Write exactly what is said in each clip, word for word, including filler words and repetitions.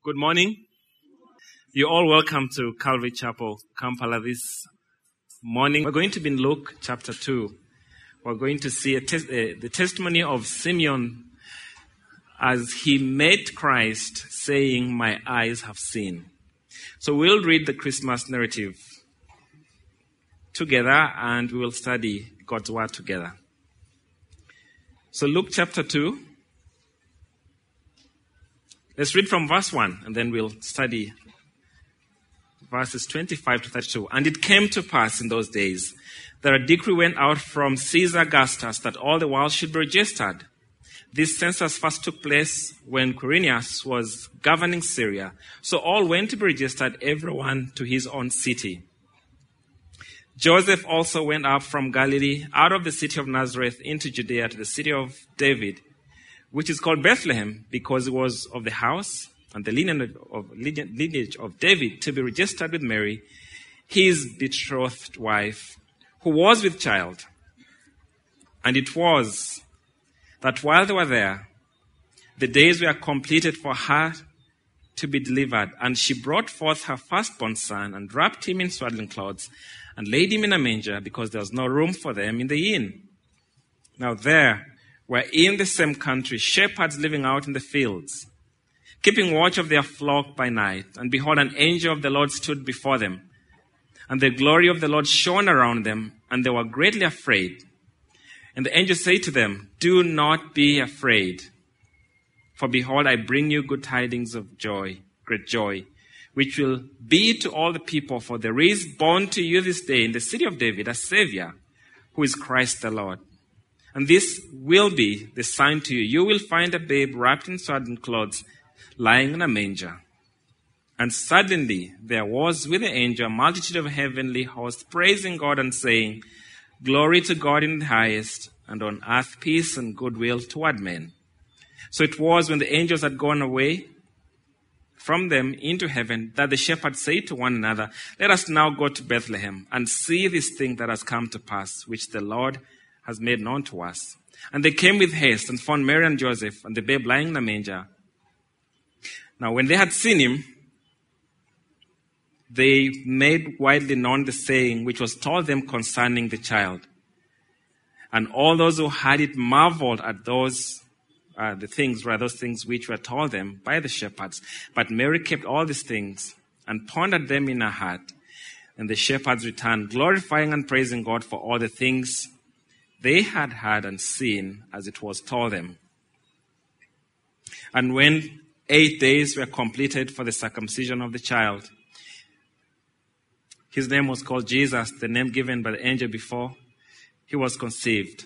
Good morning. You're all welcome to Calvary Chapel, Kampala this morning. We're going to be in Luke chapter two. We're going to see a te- uh, the testimony of Simeon as he met Christ saying, "My eyes have seen." So we'll read the Christmas narrative together and we will study God's word together. So Luke chapter two. Let's read from verse one and then we'll study verses twenty-five to thirty-two. And it came to pass in those days that a decree went out from Caesar Augustus that all the world should be registered. This census first took place when Quirinius was governing Syria. So all went to be registered, everyone to his own city. Joseph also went up from Galilee, out of the city of Nazareth, into Judea to the city of David, which is called Bethlehem, because it was of the house and the lineage of, lineage of David, to be registered with Mary, his betrothed wife, who was with child. And it was that while they were there, the days were completed for her to be delivered. And she brought forth her firstborn son and wrapped him in swaddling clothes and laid him in a manger, because there was no room for them in the inn. Now there were in the same country shepherds living out in the fields, keeping watch of their flock by night. And behold, an angel of the Lord stood before them, and the glory of the Lord shone around them, and they were greatly afraid. And the angel said to them, "Do not be afraid, for behold, I bring you good tidings of joy, great joy, which will be to all the people. For there is born to you this day in the city of David a Savior, who is Christ the Lord. And this will be the sign to you. You will find a babe wrapped in swaddling clothes, lying in a manger." And suddenly there was with the angel a multitude of heavenly hosts, praising God and saying, "Glory to God in the highest, and on earth peace and goodwill toward men." So it was when the angels had gone away from them into heaven that the shepherds said to one another, "Let us now go to Bethlehem and see this thing that has come to pass, which the Lord has made known to us." And they came with haste and found Mary and Joseph and the babe lying in a manger. Now when they had seen him, they made widely known the saying which was told them concerning the child. And all those who heard it marveled at those uh, the things, rather those things which were told them by the shepherds. But Mary kept all these things and pondered them in her heart. And the shepherds returned, glorifying and praising God for all the things they had heard and seen as it was told them. And when eight days were completed for the circumcision of the child, his name was called Jesus, the name given by the angel before he was conceived.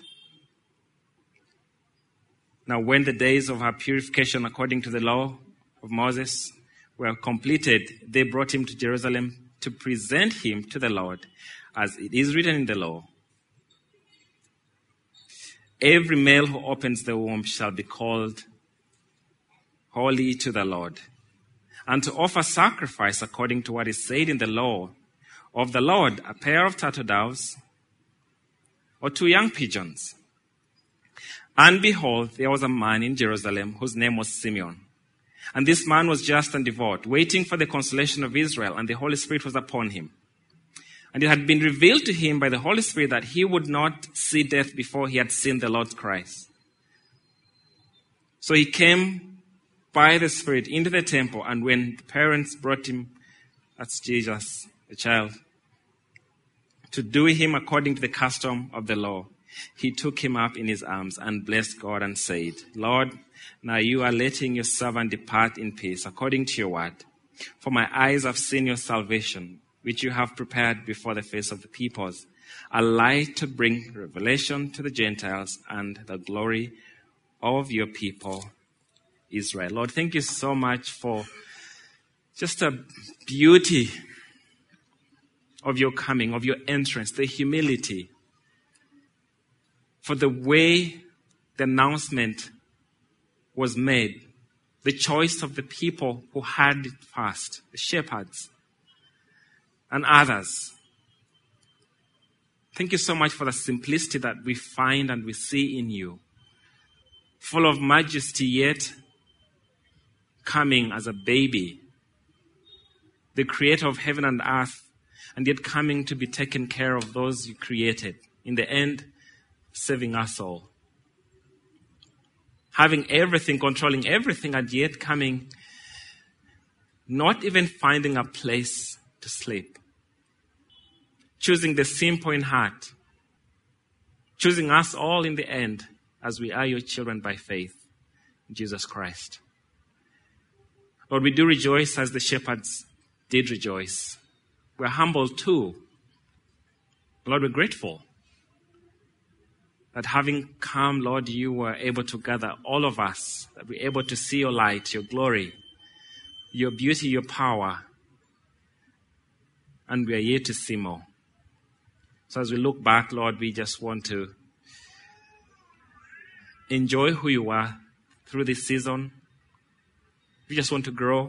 Now when the days of her purification according to the law of Moses were completed, they brought him to Jerusalem to present him to the Lord, as it is written in the law, "Every male who opens the womb shall be called holy to the Lord." And to offer sacrifice according to what is said in the law of the Lord, a pair of turtle doves or two young pigeons. And behold, there was a man in Jerusalem whose name was Simeon. And this man was just and devout, waiting for the consolation of Israel, and the Holy Spirit was upon him. And it had been revealed to him by the Holy Spirit that he would not see death before he had seen the Lord Christ. So he came by the Spirit into the temple, and when the parents brought him, that's Jesus, the child, to do him according to the custom of the law, he took him up in his arms and blessed God and said, "Lord, now you are letting your servant depart in peace according to your word. For my eyes have seen your salvation, which you have prepared before the face of the peoples, a light to bring revelation to the Gentiles and the glory of your people, Israel." Lord, thank you so much for just a beauty of your coming, of your entrance, the humility, for the way the announcement was made, the choice of the people who heard it first, the shepherds and others. Thank you so much for the simplicity that we find and we see in you, full of majesty yet coming as a baby, the creator of heaven and earth, and yet coming to be taken care of those you created. In the end, saving us all. Having everything, controlling everything, and yet coming, not even finding a place to sleep. Choosing the simple in heart. Choosing us all in the end as we are your children by faith in Jesus Christ. Lord, we do rejoice as the shepherds did rejoice. We're humbled too. Lord, we're grateful that having come, Lord, you were able to gather all of us, that we're able to see your light, your glory, your beauty, your power, and we are yet to see more. So as we look back, Lord, we just want to enjoy who you are through this season. We just want to grow.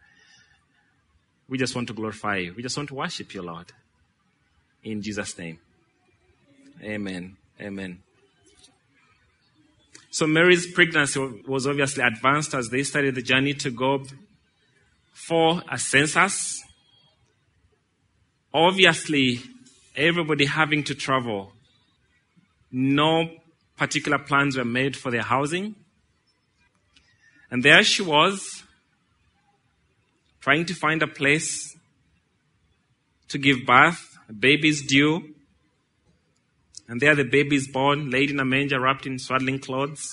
We just want to glorify you. We just want to worship you, Lord. In Jesus' name. Amen. Amen. So Mary's pregnancy was obviously advanced as they started the journey to go for a census. Obviously, everybody having to travel. No particular plans were made for their housing. And there she was, trying to find a place to give birth. A baby's due. And there the baby is born, laid in a manger, wrapped in swaddling clothes.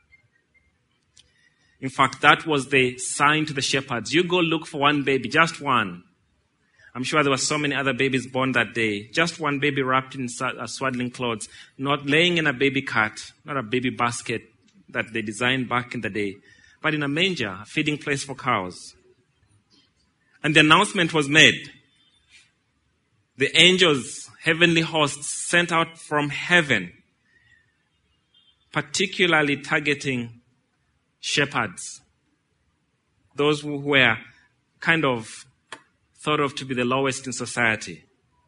In fact, that was the sign to the shepherds. You go look for one baby, just one. I'm sure there were so many other babies born that day. Just one baby wrapped in swaddling clothes, not laying in a baby cot, not a baby basket that they designed back in the day, but in a manger, a feeding place for cows. And the announcement was made. The angels, heavenly hosts sent out from heaven, particularly targeting shepherds, those who were kind of thought of to be the lowest in society.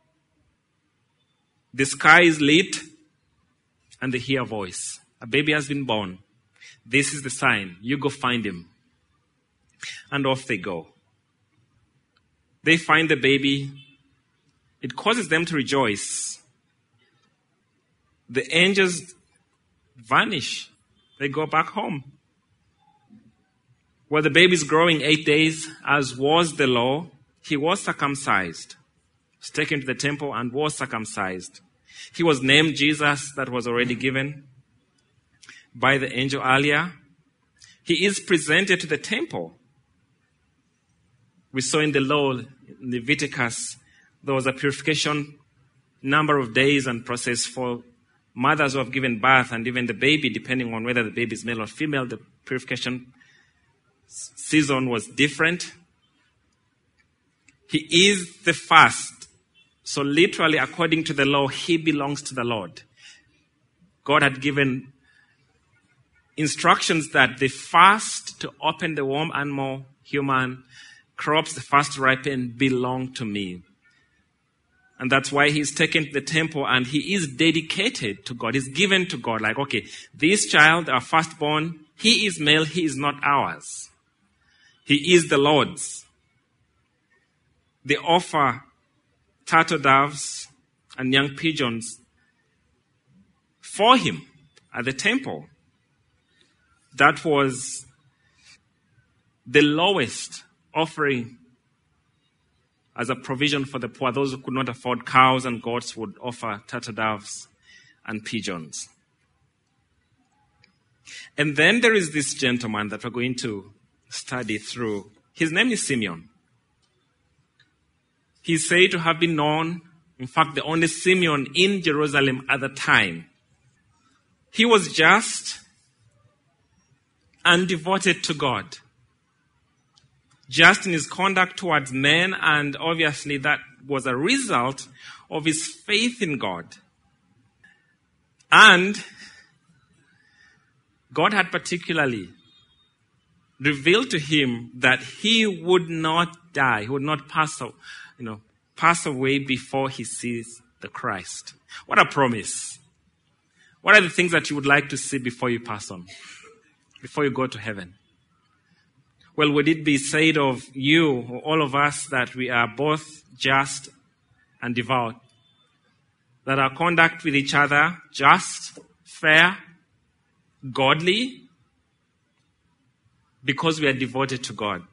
The sky is lit and they hear a voice. A baby has been born. This is the sign. You go find him. And off they go. They find the baby. It causes them to rejoice. The angels vanish. They go back home. Where the baby is growing eight days, as was the law, he was circumcised. He was taken to the temple and was circumcised. He was named Jesus, that was already given by the angel earlier. He is presented to the temple. We saw in the law, in Leviticus, there was a purification number of days and process for mothers who have given birth, and even the baby, depending on whether the baby is male or female, the purification season was different. He is the first. So literally, according to the law, he belongs to the Lord. God had given instructions that the first to open the womb animal, human, crops, the first to ripen, belong to me. And that's why he's taken to the temple and he is dedicated to God. He's given to God. Like, okay, this child, our firstborn, he is male, he is not ours. He is the Lord's. They offer turtle doves and young pigeons for him at the temple. That was the lowest offering as a provision for the poor. Those who could not afford cows and goats would offer turtle doves and pigeons. And then there is this gentleman that we're going to study through. His name is Simeon. He's said to have been known, in fact, the only Simeon in Jerusalem at the time. He was just and devoted to God. Just in his conduct towards men, and obviously that was a result of his faith in God. And God had particularly revealed to him that he would not die, he would not pass, you know, pass away before he sees the Christ. What a promise. What are the things that you would like to see before you pass on, before you go to heaven? Well, would it be said of you, or all of us, that we are both just and devout? That our conduct with each other, just, fair, godly, because we are devoted to God.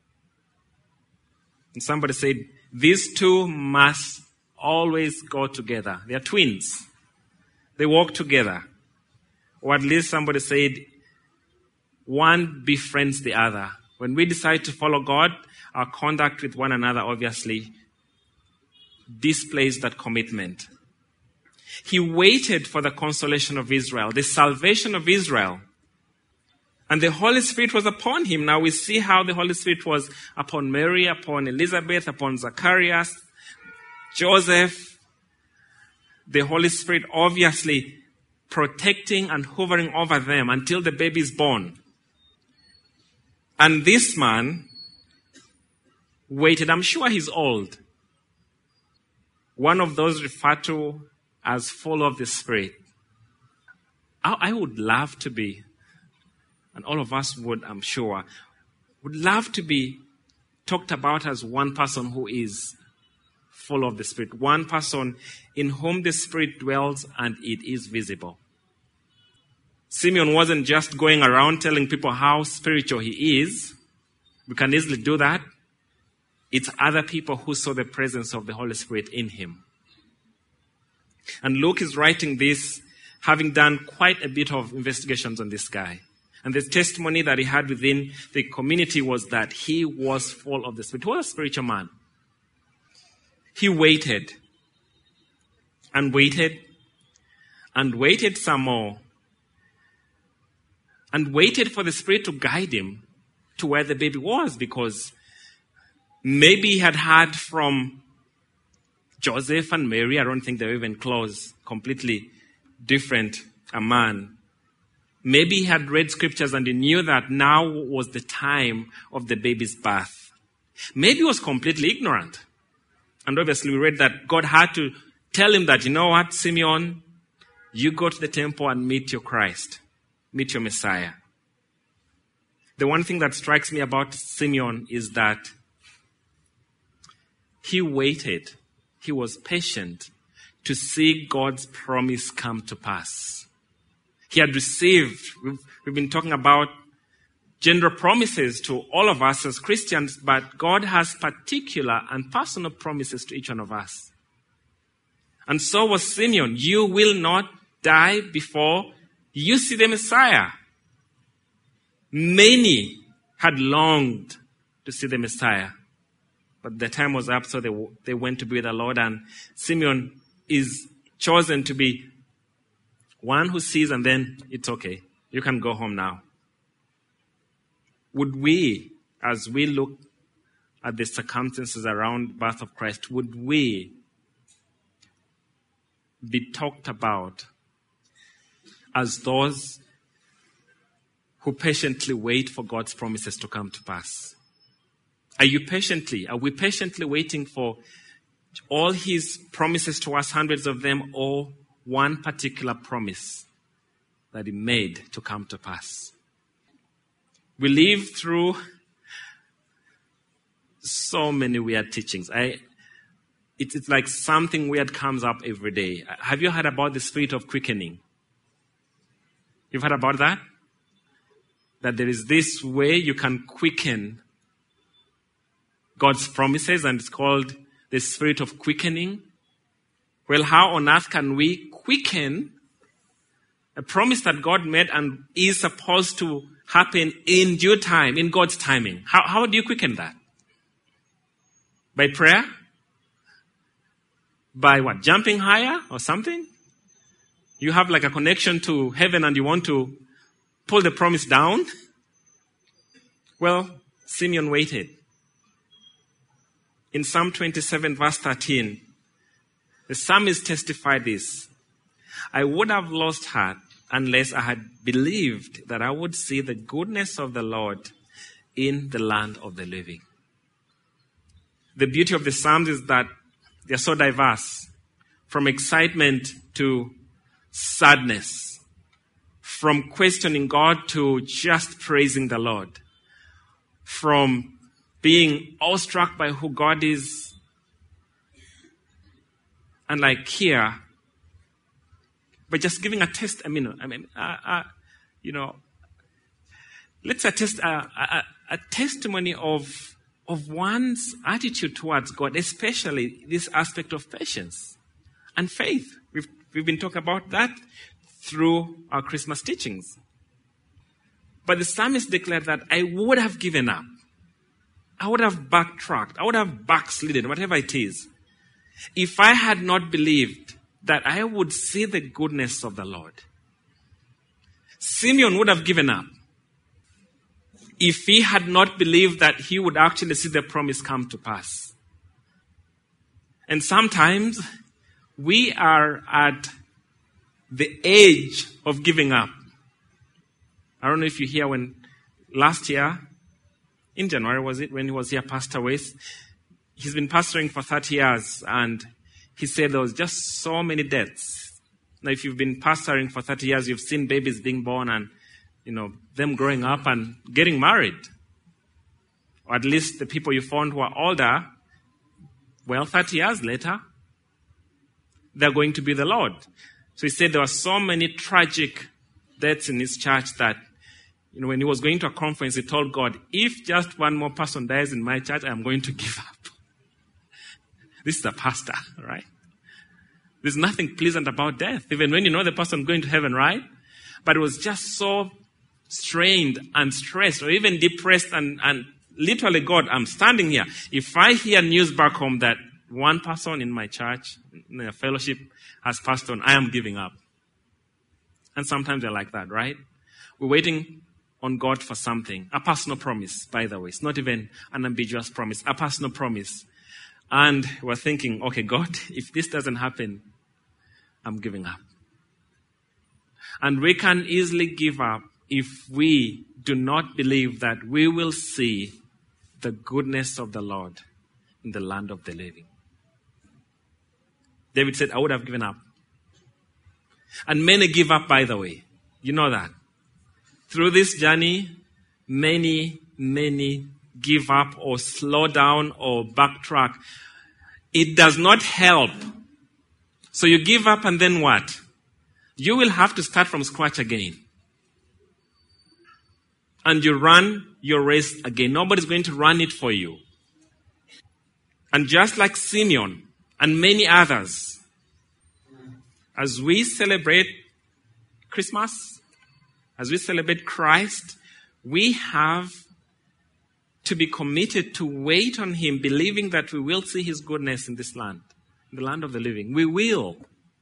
And somebody said, these two must always go together. They are twins. They walk together. Or at least somebody said, one befriends the other. When we decide to follow God, our conduct with one another obviously displays that commitment. He waited for the consolation of Israel, the salvation of Israel. And the Holy Spirit was upon him. Now we see how the Holy Spirit was upon Mary, upon Elizabeth, upon Zacharias, Joseph. The Holy Spirit obviously protecting and hovering over them until the baby is born. And this man waited. I'm sure he's old. One of those referred to as full of the Spirit. I, I would love to be, and all of us would, I'm sure, would love to be talked about as one person who is full of the Spirit. One person in whom the Spirit dwells and it is visible. Simeon wasn't just going around telling people how spiritual he is. We can easily do that. It's other people who saw the presence of the Holy Spirit in him. And Luke is writing this, having done quite a bit of investigations on this guy. And the testimony that he had within the community was that he was full of the Spirit. He was a spiritual man. He waited and waited and waited some more. And waited for the Spirit to guide him to where the baby was, because maybe he had heard from Joseph and Mary. I don't think they were even close, completely different a man. Maybe he had read scriptures and he knew that now was the time of the baby's birth. Maybe he was completely ignorant. And obviously we read that God had to tell him that, you know what, Simeon, you go to the temple and meet your Christ. Meet your Messiah. The one thing that strikes me about Simeon is that he waited. He was patient to see God's promise come to pass. He had received, we've, we've been talking about general promises to all of us as Christians, but God has particular and personal promises to each one of us. And so was Simeon. You will not die before you see the Messiah. Many had longed to see the Messiah, but the time was up, so they, they went to be with the Lord. And Simeon is chosen to be one who sees, and then it's okay. You can go home now. Would we, as we look at the circumstances around the birth of Christ, would we be talked about as those who patiently wait for God's promises to come to pass? Are you patiently, are we patiently waiting for all his promises to us, hundreds of them, or one particular promise that he made to come to pass? We live through so many weird teachings. I, it's, it's like something weird comes up every day. Have you heard about the spirit of quickening? You've heard about that? That there is this way you can quicken God's promises, and it's called the spirit of quickening. Well, how on earth can we quicken a promise that God made and is supposed to happen in due time, in God's timing? How, how do you quicken that? By prayer? By what? Jumping higher or something? You have like a connection to heaven and you want to pull the promise down? Well, Simeon waited. In Psalm twenty-seven, verse thirteen, the psalmist testified this: I would have lost heart unless I had believed that I would see the goodness of the Lord in the land of the living. The beauty of the Psalms is that they're so diverse, from excitement to sadness, from questioning God to just praising the Lord, from being awestruck by who God is. And like here, but just giving a test, I mean, I mean, uh, uh, you know, let's attest a, a, a testimony of of one's attitude towards God, especially this aspect of patience and faith. We've we've been talking about that through our Christmas teachings. But the psalmist declared that I would have given up, I would have backtracked, I would have backslidden, whatever it is, if I had not believed that I would see the goodness of the Lord. Simeon would have given up if he had not believed that he would actually see the promise come to pass. And sometimes we are at the edge of giving up. I don't know if you hear when last year, in January was it, when he was here, Pastor West, he's been pastoring for thirty years, and he said there was just so many deaths. Now, if you've been pastoring for thirty years, you've seen babies being born and, you know, them growing up and getting married. Or at least the people you found who are older, well, thirty years later, they're going to be the Lord. So he said there were so many tragic deaths in his church that, you know, when he was going to a conference, he told God, if just one more person dies in my church, I'm going to give up. This is a pastor, right? There's nothing pleasant about death, even when you know the person going to heaven, right? But it was just so strained and stressed, or even depressed, and, and literally, God, I'm standing here. If I hear news back home that one person in my church, in a fellowship, has passed on, I am giving up. And sometimes they're like that, right? We're waiting on God for something. A personal promise, by the way. It's not even an ambiguous promise. A personal promise. And we're thinking, okay, God, if this doesn't happen, I'm giving up. And we can easily give up if we do not believe that we will see the goodness of the Lord in the land of the living. David said, I would have given up. And many give up, by the way. You know that. Through this journey, many, many give up or slow down or backtrack. It does not help. So you give up and then what? You will have to start from scratch again. And you run your race again. Nobody's going to run it for you. And just like Simeon and many others, as we celebrate Christmas, as we celebrate Christ, we have to be committed to wait on Him, believing that we will see His goodness in this land, in the land of the living. We will.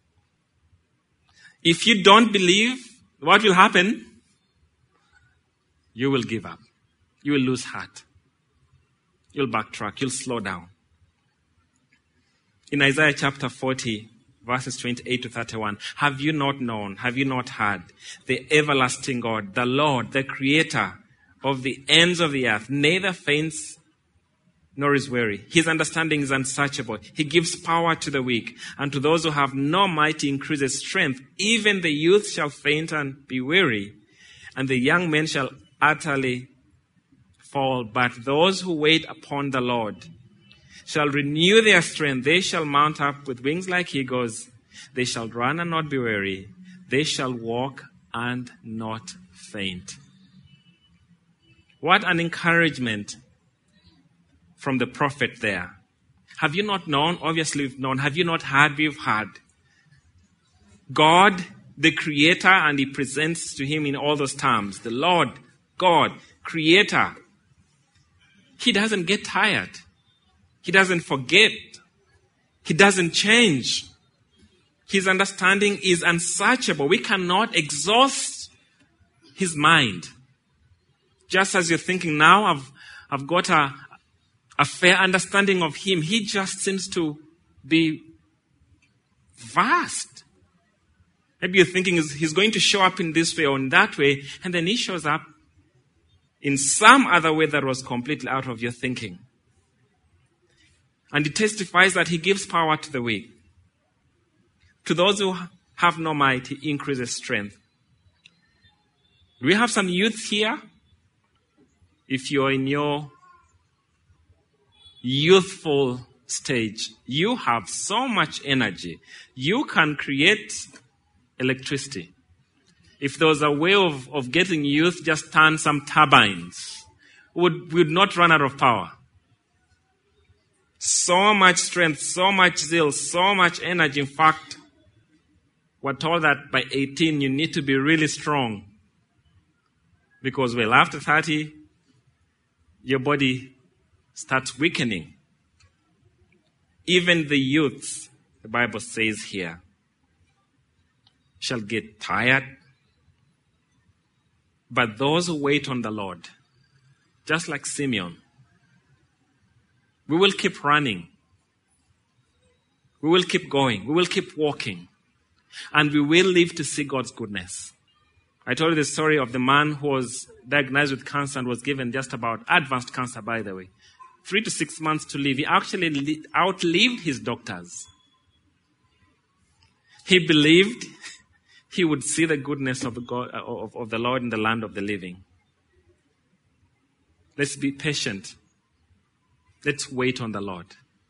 If you don't believe, what will happen? You will give up. You will lose heart. You'll backtrack. You'll slow down. In Isaiah chapter forty, verses twenty-eight to thirty-one, have you not known, have you not heard, the everlasting God, the Lord, the creator of the ends of the earth, neither faints nor is weary. His understanding is unsearchable. He gives power to the weak, and to those who have no might he increases strength. Even the youth shall faint and be weary, and the young men shall utterly fall. But those who wait upon the Lord shall renew their strength. They shall mount up with wings like eagles. They shall run and not be weary. They shall walk and not faint. What an encouragement from the prophet there. Have you not known? Obviously we've known. Have you not heard? We've heard. God, the creator, and he presents to him in all those terms. The Lord, God, creator. He doesn't get tired. He doesn't forget. He doesn't change. His understanding is unsearchable. We cannot exhaust his mind. Just as you're thinking now, I've, I've got a, a fair understanding of him. He just seems to be vast. Maybe you're thinking he's going to show up in this way or in that way, and then he shows up in some other way that was completely out of your thinking. And he testifies that he gives power to the weak. To those who have no might, he increases strength. Do we have some youth here? if you're in your youthful stage, you have so much energy. You can create electricity. If there was a way of, of getting youth, just turn some turbines. We would, we would not run out of power. So much strength, so much zeal, so much energy. In fact, we're told that by eighteen, you need to be really strong. Because, well, after thirty, your body starts weakening. Even the youths, the Bible says here, shall get tired. But those who wait on the Lord, just like Simeon, we will keep running. We will keep going. We will keep walking. And we will live to see God's goodness. I told you the story of the man who was diagnosed with cancer and was given just about advanced cancer, by the way. Three to six months to live. He actually li- outlived his doctors. He believed he would see the goodness of the, God, of, of the Lord in the land of the living. Let's be patient. Let's wait on the Lord.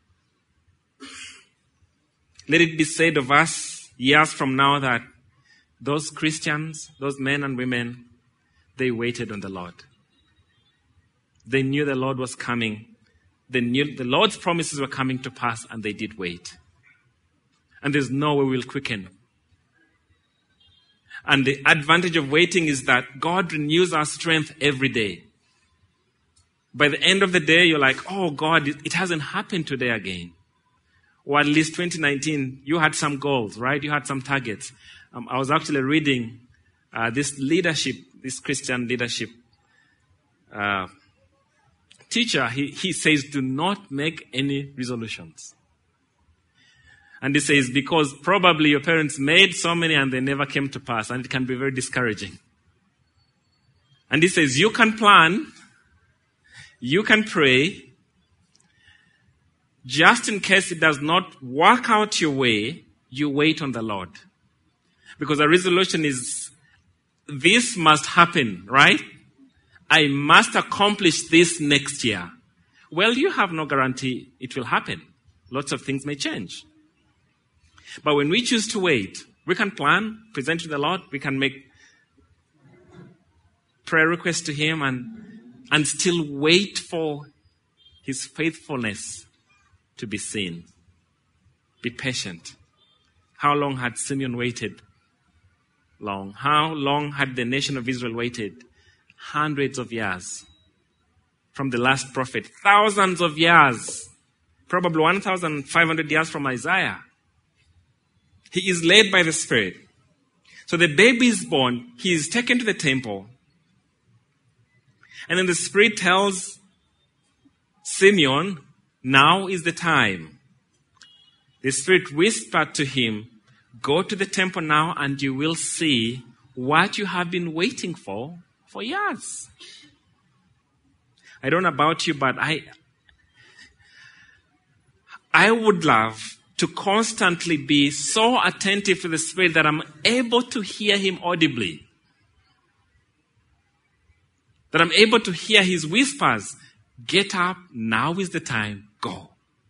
Let it be said of us years from now that those Christians, those men and women, they waited on the Lord. They knew the Lord was coming. They knew the Lord's promises were coming to pass, and they did wait. And there's no way we'll quicken. And the advantage of waiting is that God renews our strength every day. By the end of the day, you're like, oh God, it hasn't happened today again. Or at least twenty nineteen, you had some goals, right? You had some targets. Um, I was actually reading uh, this leadership, this Christian leadership uh, teacher. He, he says, do not make any resolutions. And he says, because probably your parents made so many and they never came to pass, and it can be very discouraging. And he says, you can plan, you can pray, just in case it does not work out your way, you wait on the Lord. Because a resolution is, this must happen, right? I must accomplish this next year. Well, you have no guarantee it will happen. Lots of things may change. But when we choose to wait, we can plan, present to the Lord, we can make prayer requests to Him and, and still wait for His faithfulness to be seen. Be patient. How long had Simeon waited? Long. How long had the nation of Israel waited? Hundreds of years. From the last prophet. Thousands of years. Probably one thousand five hundred years from Isaiah. He is led by the Spirit. So the baby is born. He is taken to the temple. And then the Spirit tells Simeon, now is the time. The Spirit whispered to him, go to the temple now and you will see what you have been waiting for for years. I don't know about you, but I, I would love to constantly be so attentive to the Spirit that I'm able to hear Him audibly. That I'm able to hear His whispers. Get up, now is the time, go.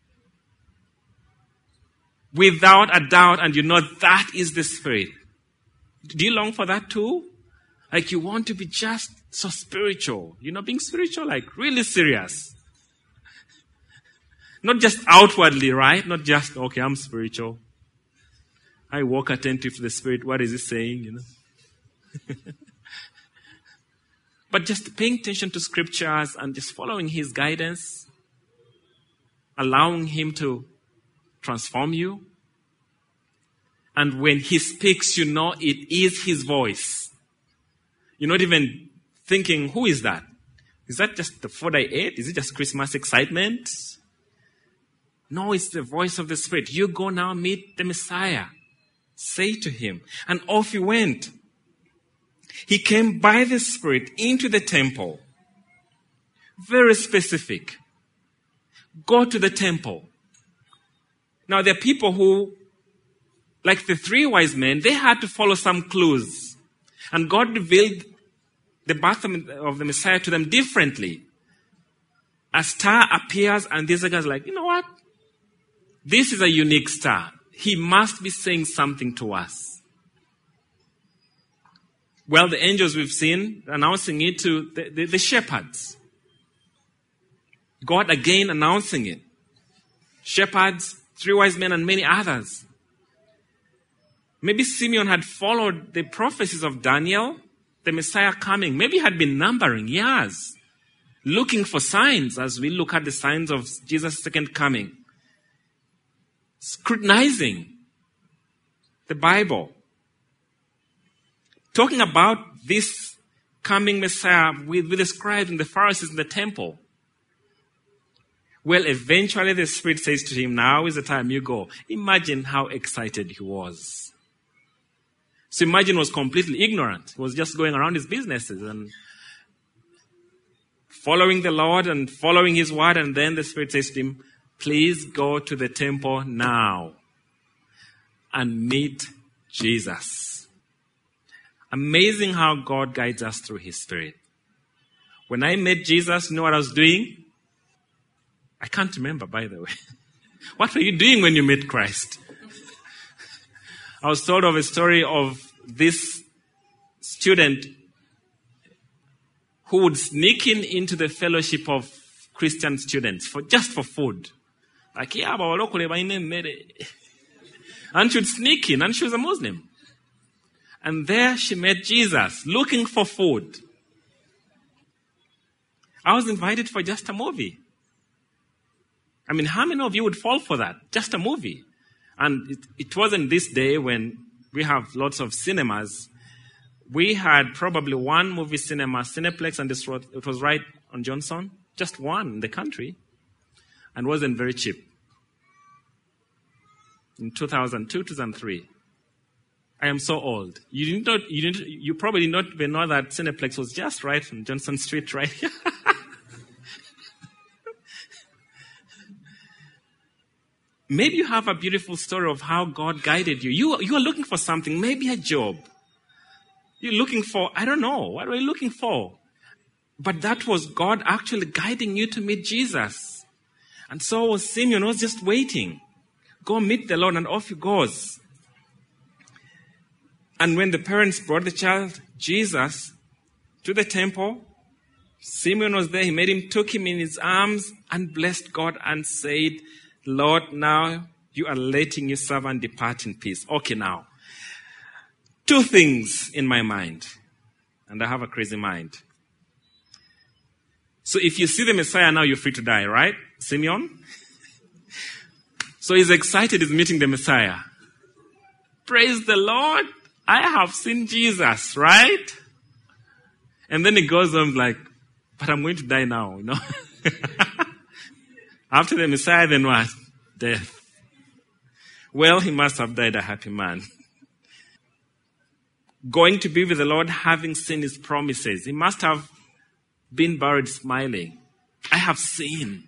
Without a doubt, and you know that is the Spirit. Do you long for that too? Like you want to be just so spiritual. You know, being spiritual, like really serious. Not just outwardly, right? Not just, okay, I'm spiritual. I walk attentive to the Spirit. What is He saying, you know? But just paying attention to scriptures and just following His guidance, allowing Him to transform you. And when He speaks, you know it is His voice. You're not even thinking, who is that? Is that just the food I ate? Is it just Christmas excitement? No, it's the voice of the Spirit. You go now meet the Messiah. Say to Him. And off He went. He came by the Spirit into the temple. Very specific. Go to the temple. Now there are people who, like the three wise men, they had to follow some clues. And God revealed the birth of the Messiah to them differently. A star appears and these guys are like, you know what? This is a unique star. He must be saying something to us. Well, the angels we've seen announcing it to the, the, the shepherds. God again announcing it. Shepherds, three wise men, and many others. Maybe Simeon had followed the prophecies of Daniel, the Messiah coming. Maybe he had been numbering years, looking for signs as we look at the signs of Jesus' second coming. Scrutinizing the Bible. Talking about this coming Messiah with, with the scribes and the Pharisees in the temple. Well, eventually the Spirit says to him, now is the time you go. Imagine how excited he was. So imagine he was completely ignorant. He was just going around his businesses and following the Lord and following his word. And then the Spirit says to him, please go to the temple now and meet Jesus. Amazing how God guides us through his Spirit. When I met Jesus, you know what I was doing? I can't remember, by the way. What were you doing when you met Christ? I was told of a story of this student who would sneak in into the fellowship of Christian students for just for food. Like, yeah, but and she would sneak in, and she was a Muslim. And there she met Jesus, looking for food. I was invited for just a movie. I mean, how many of you would fall for that? Just a movie. And it, it wasn't this day when we have lots of cinemas. We had probably one movie cinema, Cineplex, and this road, it was right on Johnson. Just one in the country. And wasn't very cheap. In two thousand two, two thousand three. I am so old. You didn't know, you didn't, you probably did not even know that Cineplex was just right on Johnson Street, right? Maybe you have a beautiful story of how God guided you. You, you are looking for something, maybe a job. You're looking for, I don't know, what were you looking for? But that was God actually guiding you to meet Jesus. And so was Simeon, was just waiting. Go meet the Lord, and off he goes. And when the parents brought the child, Jesus, to the temple, Simeon was there. He made him, took him in his arms and blessed God and said, Lord, now you are letting your servant depart in peace. Okay, now. Two things in my mind. And I have a crazy mind. So if you see the Messiah now, you're free to die, right? Simeon? So he's excited, he's meeting the Messiah. Praise the Lord. I have seen Jesus, right? And then he goes on like, but I'm going to die now, you know. After the Messiah, then what? Death. Well, he must have died a happy man. Going to be with the Lord, having seen his promises. He must have been buried smiling. I have seen.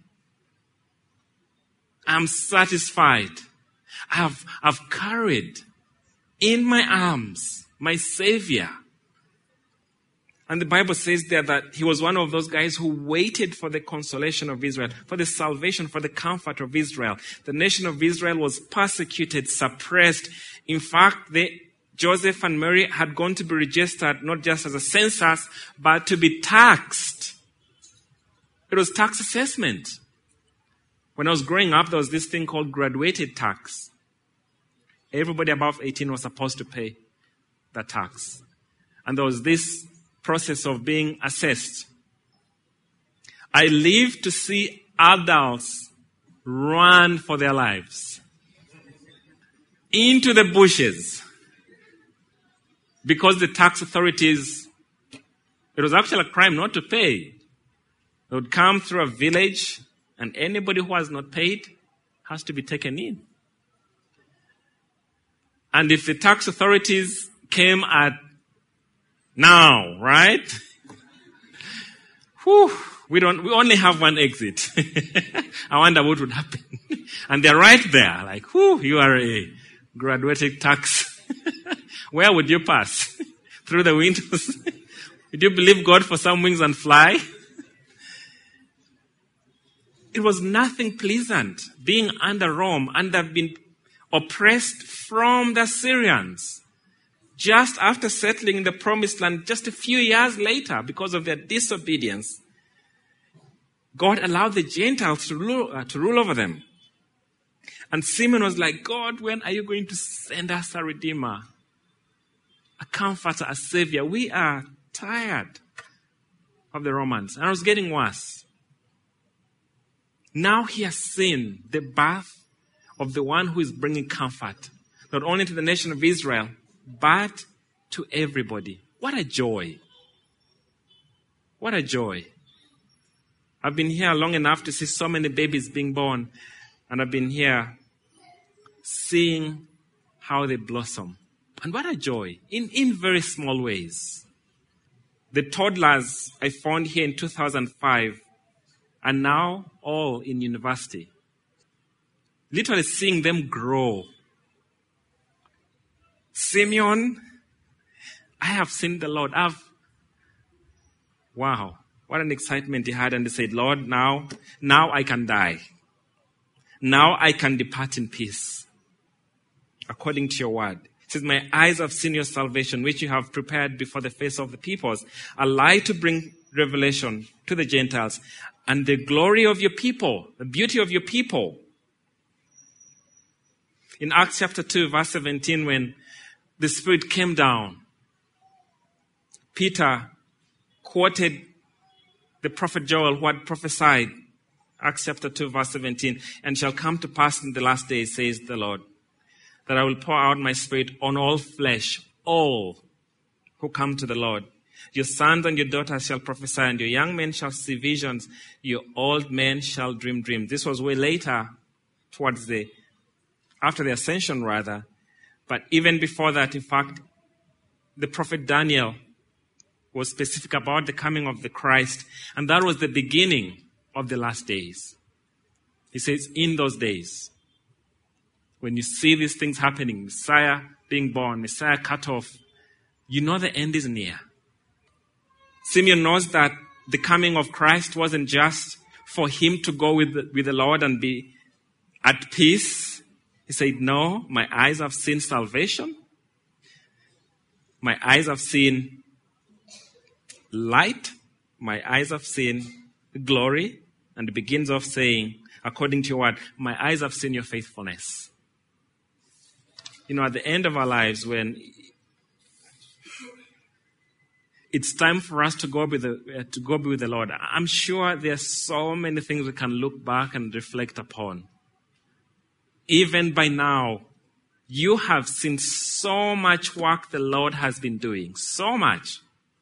I'm satisfied. I have, I've carried in my arms my Savior. And the Bible says there that he was one of those guys who waited for the consolation of Israel, for the salvation, for the comfort of Israel. The nation of Israel was persecuted, suppressed. In fact, they, Joseph and Mary had gone to be registered not just as a census, but to be taxed. It was tax assessment. When I was growing up, there was this thing called graduated tax. Everybody above eighteen was supposed to pay the tax. And there was this process of being assessed. I lived to see adults run for their lives into the bushes because the tax authorities, it was actually a crime not to pay. They would come through a village and anybody who has not paid has to be taken in. And if the tax authorities came at now, right? Whew, we don't, we only have one exit. I wonder what would happen. And they're right there, like, whew, you are a graduated tax. Where would you pass? Through the windows? Did you believe God for some wings and fly? It was nothing pleasant being under Rome and have been oppressed from the Syrians. Just after settling in the promised land, just a few years later, because of their disobedience, God allowed the Gentiles to rule, uh, to rule over them. And Simeon was like, God, when are you going to send us a redeemer, a comforter, a savior? We are tired of the Romans. And it was getting worse. Now he has seen the birth of the one who is bringing comfort, not only to the nation of Israel, but to everybody. What a joy. What a joy. I've been here long enough to see so many babies being born, and I've been here seeing how they blossom. And what a joy, in, in very small ways. The toddlers I found here in two thousand five are now all in university. Literally seeing them grow. Simeon, I have seen the Lord. I've, wow, what an excitement he had. And he said, Lord, now, now I can die. Now I can depart in peace, according to your word. It says, my eyes have seen your salvation, which you have prepared before the face of the peoples, a light to bring revelation to the Gentiles, and the glory of your people, the beauty of your people. In Acts chapter two, verse seventeen, when the Spirit came down, Peter quoted the prophet Joel who had prophesied, Acts chapter two, verse seventeen, and shall come to pass in the last days, says the Lord, that I will pour out my Spirit on all flesh, all who come to the Lord. Your sons and your daughters shall prophesy, and your young men shall see visions. Your old men shall dream dreams. This was way later, towards the, after the ascension rather. But even before that, in fact, the prophet Daniel was specific about the coming of the Christ. And that was the beginning of the last days. He says, in those days, when you see these things happening, Messiah being born, Messiah cut off, you know the end is near. Simeon knows that the coming of Christ wasn't just for him to go with the, with the Lord and be at peace. He said, no, my eyes have seen salvation. My eyes have seen light. My eyes have seen glory. And it begins off saying, according to your word, my eyes have seen your faithfulness. You know, at the end of our lives, when it's time for us to go with the, uh, to go be with the Lord, I'm sure there are so many things we can look back and reflect upon. Even by now, you have seen so much work the Lord has been doing. So much.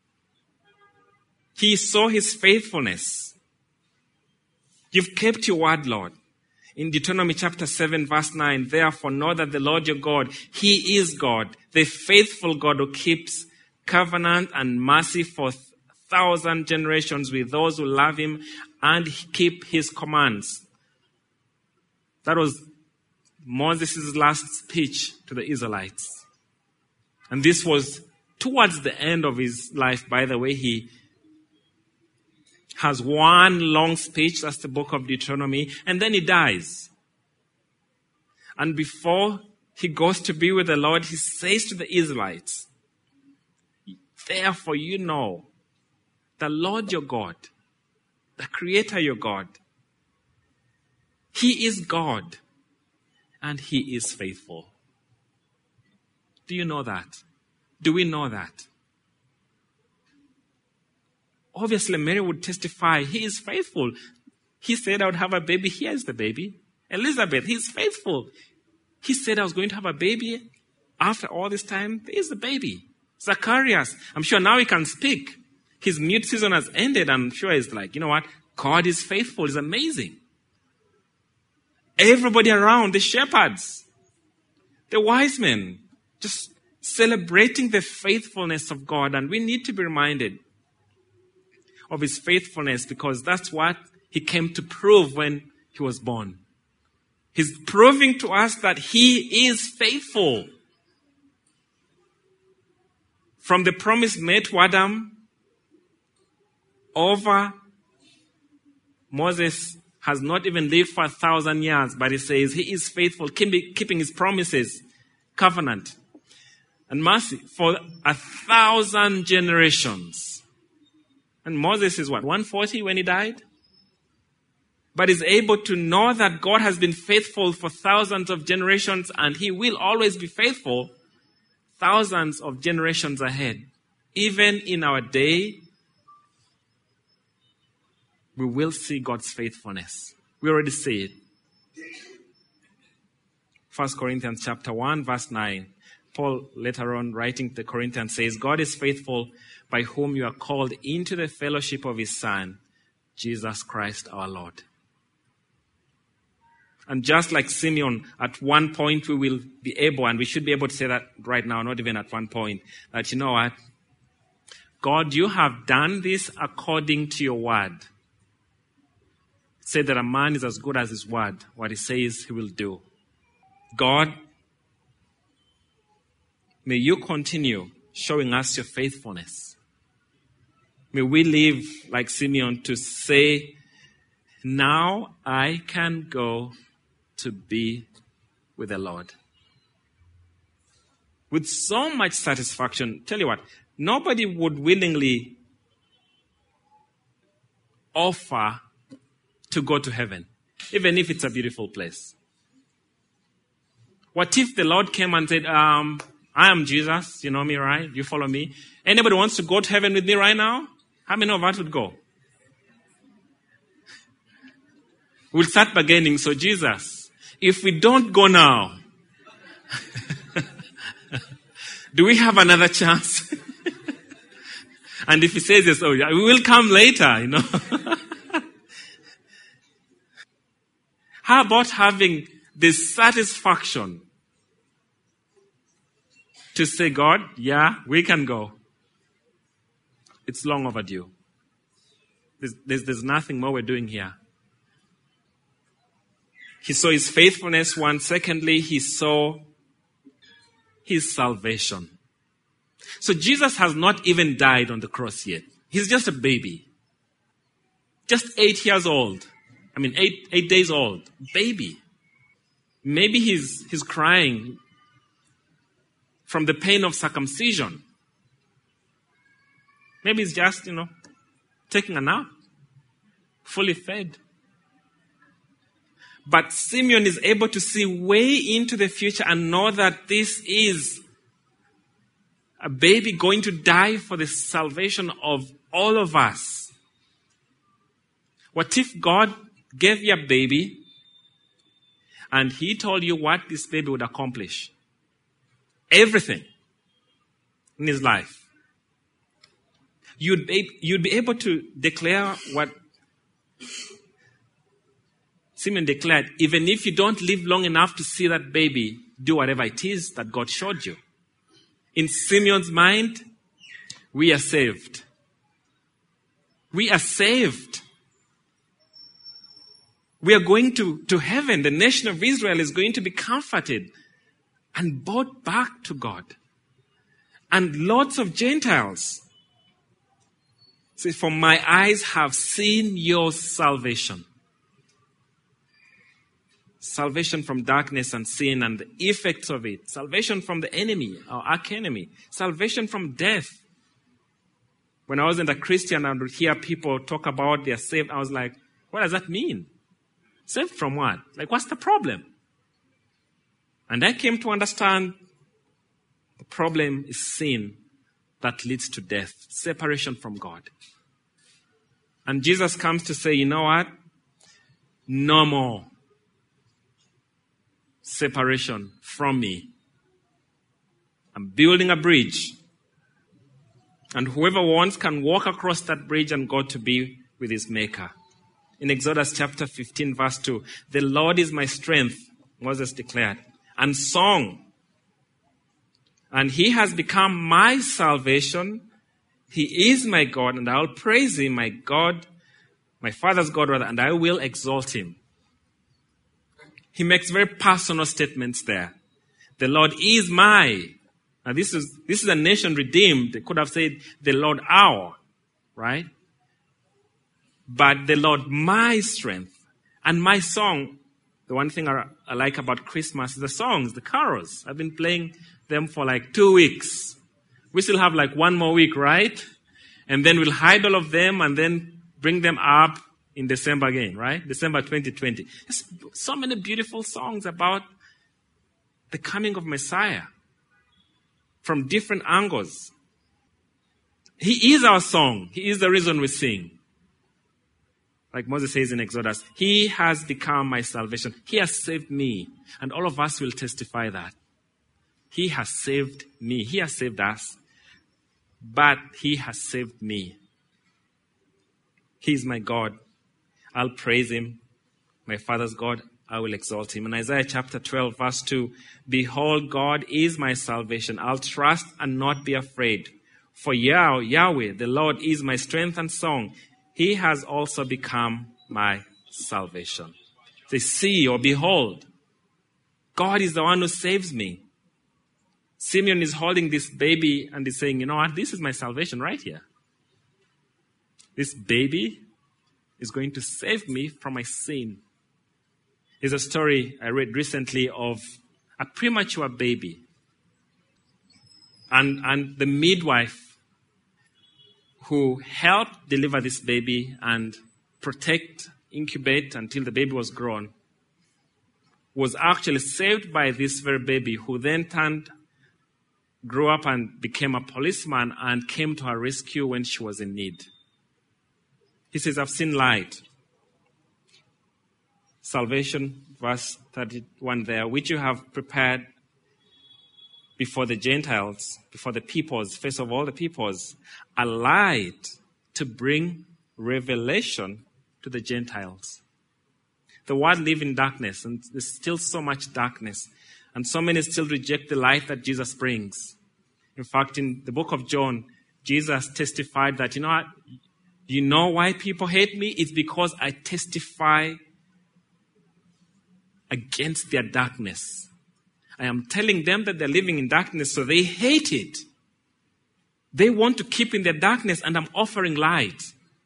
He saw his faithfulness. You've kept your word, Lord. In Deuteronomy chapter seven, verse nine, therefore know that the Lord your God, he is God, the faithful God who keeps covenant and mercy for thousand generations with those who love him and keep his commands. That was Moses' last speech to the Israelites. And this was towards the end of his life, by the way. He has one long speech, that's the book of Deuteronomy, and then he dies. And before he goes to be with the Lord, he says to the Israelites, therefore you know the Lord your God, the Creator your God, he is God and he is faithful. Do you know that? Do we know that? Obviously, Mary would testify, he is faithful. He said I would have a baby. Here is the baby. Elizabeth, he is faithful. He said I was going to have a baby. After all this time, there is the baby. Zacharias, I'm sure now he can speak. His mute season has ended. I'm sure he's like, you know what? God is faithful. It's amazing. Everybody around, the shepherds, the wise men, just celebrating the faithfulness of God. And we need to be reminded of his faithfulness because that's what he came to prove when he was born. He's proving to us that he is faithful. From the promise made to Adam over Moses has not even lived for a thousand years, but he says he is faithful, keeping his promises, covenant, and mercy for a thousand generations. And Moses is what, one forty when he died? But is able to know that God has been faithful for thousands of generations, and he will always be faithful thousands of generations ahead. Even in our day, we will see God's faithfulness. We already see it. First Corinthians chapter one, verse nine. Paul later on writing to the Corinthians says, God is faithful, by whom you are called into the fellowship of his Son, Jesus Christ our Lord. And just like Simeon, at one point we will be able, and we should be able to say that right now, not even at one point, that you know what? God, you have done this according to your word. Say that a man is as good as his word. What he says, he will do. God, may you continue showing us your faithfulness. May we live like Simeon to say, now I can go to be with the Lord. With so much satisfaction. Tell you what, nobody would willingly offer to go to heaven, even if it's a beautiful place. What if the Lord came and said, um, I am Jesus, you know me, right? You follow me. Anybody wants to go to heaven with me right now? How many of us would go? We'll start bargaining. So Jesus, if we don't go now, do we have another chance? And if he says yes, oh yeah, we will come later, you know. How about having this satisfaction to say, God, yeah, we can go. It's long overdue. There's, there's, there's nothing more we're doing here. He saw his faithfulness, one. Secondly, he saw his salvation. So Jesus has not even died on the cross yet. He's just a baby. Just eight years old. I mean, eight, eight days old. Baby. Maybe he's, he's crying from the pain of circumcision. Maybe he's just, you know, taking a nap. Fully fed. But Simeon is able to see way into the future and know that this is a baby going to die for the salvation of all of us. What if God gave you a baby and he told you what this baby would accomplish? Everything in his life. You'd be, you'd be able to declare what Simeon declared, even if you don't live long enough to see that baby do whatever it is that God showed you. In Simeon's mind, we are saved. We are saved. We are going to, to heaven. The nation of Israel is going to be comforted and brought back to God. And lots of Gentiles say, for my eyes have seen your salvation. Salvation from darkness and sin and the effects of it. Salvation from the enemy, our arch enemy. Salvation from death. When I wasn't a Christian, I would hear people talk about they're saved. I was like, what does that mean? Saved from what? Like, what's the problem? And I came to understand the problem is sin that leads to death. Separation from God. And Jesus comes to say, you know what? No more separation from me. I'm building a bridge. And whoever wants can walk across that bridge and go to be with his maker. In Exodus chapter fifteen, verse two, the Lord is my strength, Moses declared, and song. And he has become my salvation. He is my God, and I'll praise him, my God, my father's God, rather, and I will exalt him. He makes very personal statements there. The Lord is my. Now this is, this is a nation redeemed. They could have said the Lord our, right? but the Lord my strength and my song. The one thing I, I like about Christmas is the songs, the carols. I've been playing them for like two weeks. We still have like one more week, right? And then we'll hide all of them and then bring them up in December again, right? December twenty twenty. There's so many beautiful songs about the coming of Messiah from different angles. He is our song. He is the reason we sing. Like Moses says in Exodus, He has become my salvation. He has saved me. And all of us will testify that. He has saved me. He has saved us. But He has saved me. He is my God. I'll praise Him. My Father's God, I will exalt Him. In Isaiah chapter twelve, verse two, behold, God is my salvation. I'll trust and not be afraid. For Yah, Yahweh, the Lord, is my strength and song. He has also become my salvation. Say, see or behold, God is the one who saves me. Simeon is holding this baby and is saying, you know what, this is my salvation right here. This baby is going to save me from my sin. There's a story I read recently of a premature baby. And, and the midwife who helped deliver this baby and protect, incubate until the baby was grown, was actually saved by this very baby, who then turned, grew up and became a policeman and came to her rescue when she was in need. He says, I've seen light. Salvation, verse thirty-one there, which you have prepared before the Gentiles, before the peoples, first of all the peoples, a light to bring revelation to the Gentiles. The world lives in darkness, and there's still so much darkness, and so many still reject the light that Jesus brings. In fact, in the book of John, Jesus testified that, you know what, you know why people hate me? It's because I testify against their darkness. I am telling them that they're living in darkness, so they hate it. They want to keep in their darkness, and I'm offering light.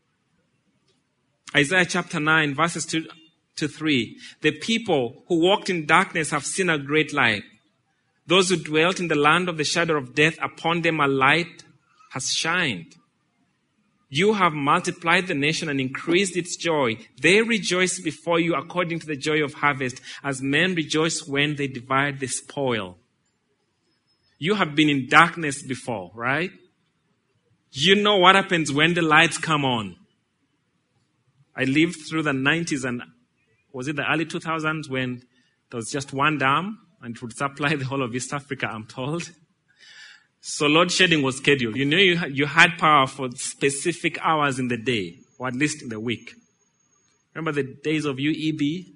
Isaiah chapter nine, verses two to three. The people who walked in darkness have seen a great light. Those who dwelt in the land of the shadow of death, upon them a light has shined. You have multiplied the nation and increased its joy. They rejoice before you according to the joy of harvest, as men rejoice when they divide the spoil. You have been in darkness before, right? You know what happens when the lights come on. I lived through the nineties, and was it the early two thousands when there was just one dam and it would supply the whole of East Africa, I'm told. So load shedding was scheduled. You know, you had, you had power for specific hours in the day, or at least in the week. Remember the days of U E B?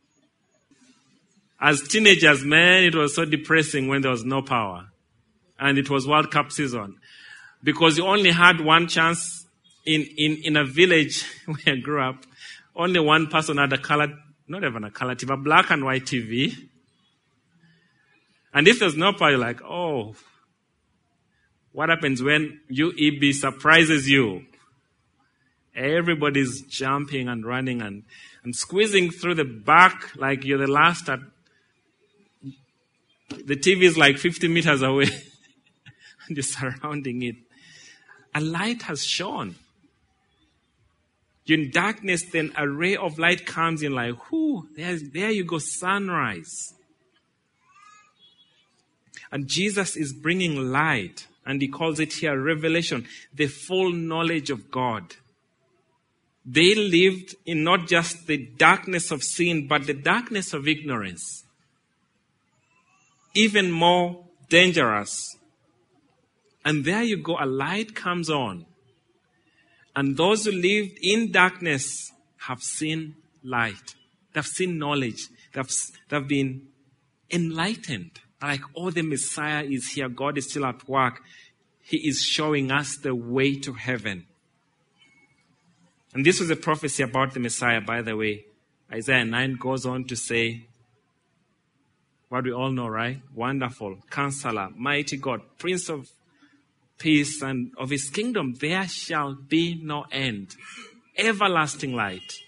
As teenagers, man, it was so depressing when there was no power. And it was World Cup season. Because you only had one chance in, in, in a village where I grew up. Only one person had a colored, not even a color T V, a black and white T V. And if there's no power, you're like, oh, what happens when U E B surprises you? Everybody's jumping and running and, and squeezing through the back like you're the last at... The T V is like fifty meters away. And you're surrounding it. A light has shone. You're in darkness, then a ray of light comes in like, whoo, there, there you go, sunrise. And Jesus is bringing light. And he calls it here revelation, the full knowledge of God. They lived in not just the darkness of sin, but the darkness of ignorance. Even more dangerous. And there you go, a light comes on. And those who lived in darkness have seen light. They've seen knowledge. They've, they've been enlightened. Like, oh, the Messiah is here. God is still at work. He is showing us the way to heaven. And this was a prophecy about the Messiah, by the way. Isaiah nine goes on to say, what we all know, right? Wonderful, Counselor, Mighty God, Prince of Peace, and of His kingdom there shall be no end. everlasting light.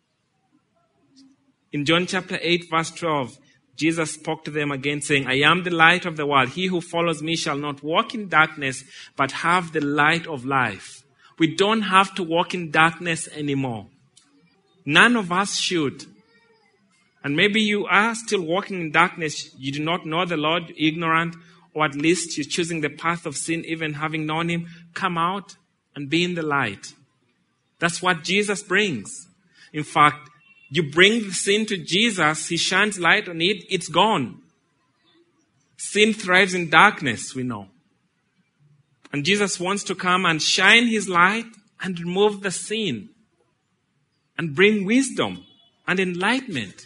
In John chapter eight, verse twelve, Jesus spoke to them again saying, I am the light of the world. He who follows me shall not walk in darkness, but have the light of life. We don't have to walk in darkness anymore. None of us should. And maybe you are still walking in darkness. You do not know the Lord, ignorant, or at least you're choosing the path of sin, even having known him. Come out and be in the light. That's what Jesus brings. In fact, you bring the sin to Jesus, he shines light on it, it's gone. Sin thrives in darkness, we know. And Jesus wants to come and shine his light and remove the sin and bring wisdom and enlightenment.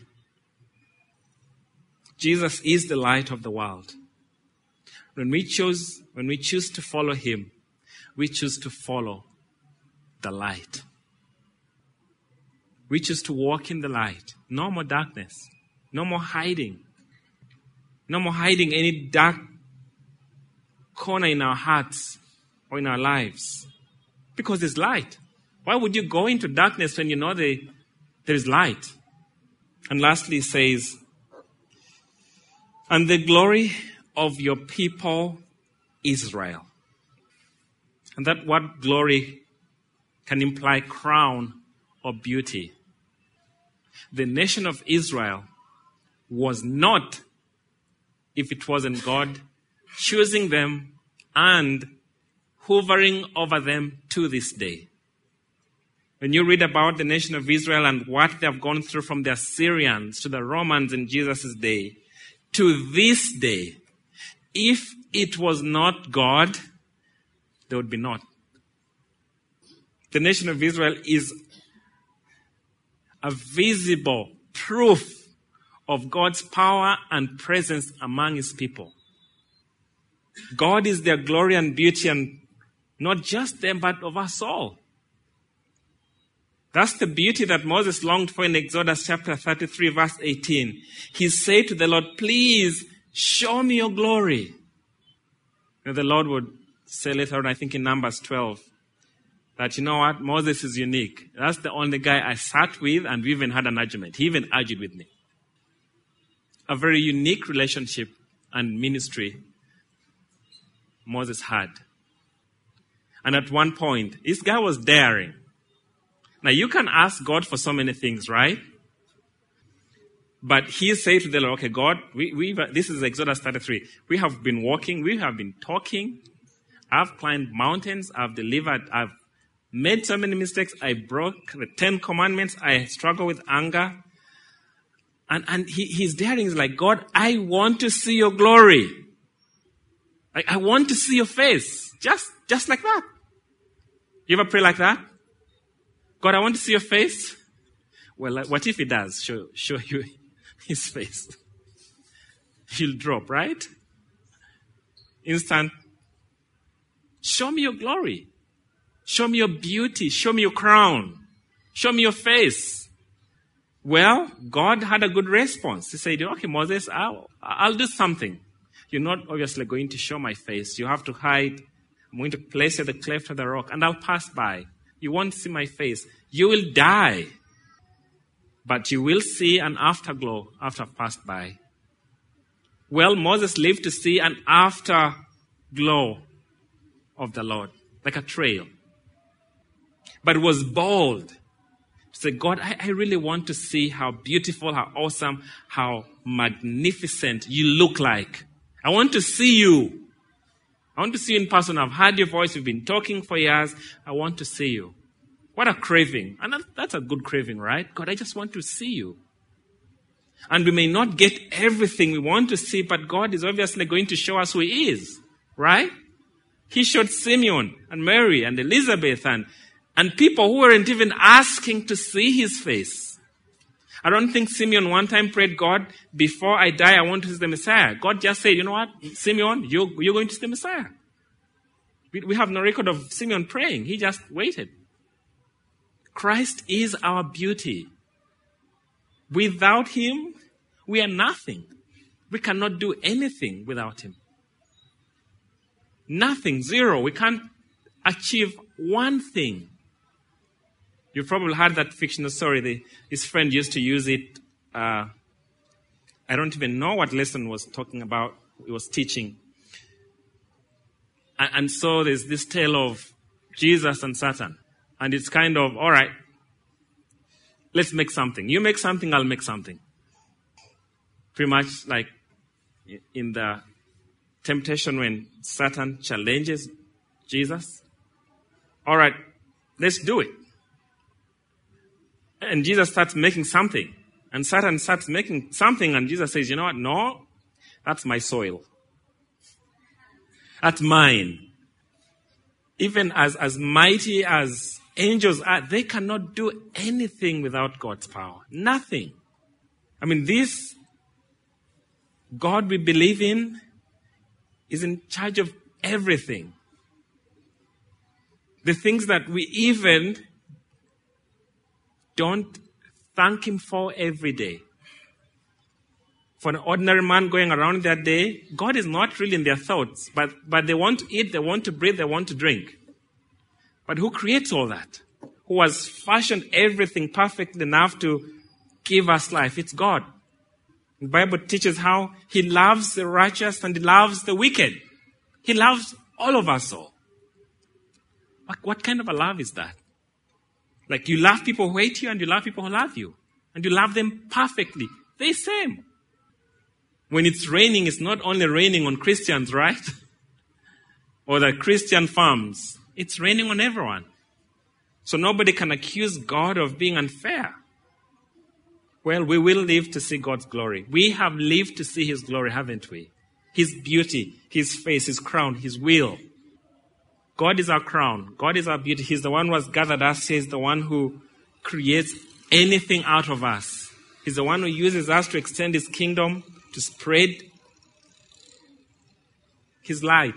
Jesus is the light of the world. When we choose, when we choose to follow him, we choose to follow the light. We choose to walk in the light. No more darkness. No more hiding. No more hiding any dark corner in our hearts or in our lives. Because there's light. Why would you go into darkness when you know there is light? And lastly, it says, and the glory of your people, Israel. And that word glory can imply crown or beauty. The nation of Israel was not, if it wasn't God choosing them and hovering over them to this day. When you read about the nation of Israel and what they have gone through from the Assyrians to the Romans in Jesus' day, to this day, if it was not God, there would be not. The nation of Israel is a visible proof of God's power and presence among his people. God is their glory and beauty, and not just them, but of us all. That's the beauty that Moses longed for in Exodus chapter thirty-three, verse eighteen. He said to the Lord, please show me your glory. And the Lord would say later on, I think in Numbers twelve, that, you know what, Moses is unique. That's the only guy I sat with and we even had an argument. He even argued with me. A very unique relationship and ministry Moses had. And at one point, this guy was daring. Now, you can ask God for so many things, right? But he said to the Lord, okay, God, we, we, this is Exodus thirty-three. We have been walking, we have been talking. I've climbed mountains, I've delivered, I've made so many mistakes. I broke the Ten Commandments. I struggle with anger. And, and he, he's daring. He's like, God, I want to see your glory. I, I want to see your face. Just, just like that. You ever pray like that? God, I want to see your face. Well, what if he does show, show you his face? He'll drop, right? Instant. Show me your glory. Show me your beauty. Show me your crown. Show me your face. Well, God had a good response. He said, okay, Moses, I'll, I'll do something. You're not obviously going to show my face. You have to hide. I'm going to place you at the cleft of the rock, and I'll pass by. You won't see my face. You will die. But you will see an afterglow after I've passed by. Well, Moses lived to see an afterglow of the Lord, like a trail. But it was bold to say, God, I, I really want to see how beautiful, how awesome, how magnificent you look like. I want to see you. I want to see you in person. I've heard your voice. We've been talking for years. I want to see you. What a craving. And that, that's a good craving, right? God, I just want to see you. And we may not get everything we want to see, but God is obviously going to show us who he is, right? He showed Simeon and Mary and Elizabeth and And people who weren't even asking to see his face. I don't think Simeon one time prayed, God, before I die, I want to see the Messiah. God just said, you know what, Simeon, you, you're going to see the Messiah. We, we have no record of Simeon praying. He just waited. Christ is our beauty. Without him, we are nothing. We cannot do anything without him. Nothing, zero. We can't achieve one thing. You've probably heard that fictional story. The, his friend used to use it. Uh, I don't even know what lesson was talking about. He was teaching. And, and so there's this tale of Jesus and Satan. And it's kind of, all right, let's make something. You make something, I'll make something. Pretty much like in the temptation when Satan challenges Jesus. All right, let's do it. And Jesus starts making something. And Satan starts making something, and Jesus says, you know what? No, that's my soil. That's mine. Even as, as mighty as angels are, they cannot do anything without God's power. Nothing. I mean, this God we believe in is in charge of everything. The things that we even don't thank him for every day. For an ordinary man going around their day, God is not really in their thoughts, but, but they want to eat, they want to breathe, they want to drink. But who creates all that? Who has fashioned everything perfectly enough to give us life? It's God. The Bible teaches how he loves the righteous and he loves the wicked. He loves all of us all. What, what kind of a love is that? Like you love people who hate you and you love people who love you. And you love them perfectly. They're same. When it's raining, it's not only raining on Christians, right? Or the Christian farms. It's raining on everyone. So nobody can accuse God of being unfair. Well, we will live to see God's glory. We have lived to see his glory, haven't we? His beauty, his face, his crown, his will. God is our crown. God is our beauty. He's the one who has gathered us. He's the one who creates anything out of us. He's the one who uses us to extend his kingdom, to spread his light.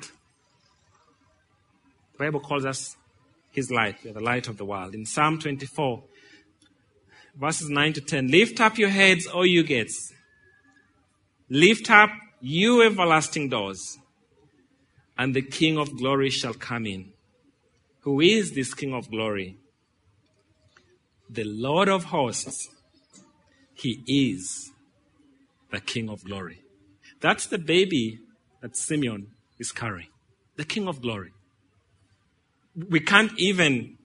The Bible calls us his light. We are the light of the world. In Psalm twenty-four, verses nine to ten, lift up your heads, O you gates. Lift up, you everlasting doors. And the King of glory shall come in. Who is this King of glory? The Lord of hosts. He is the King of glory. That's the baby that Simeon is carrying. The King of glory. We can't even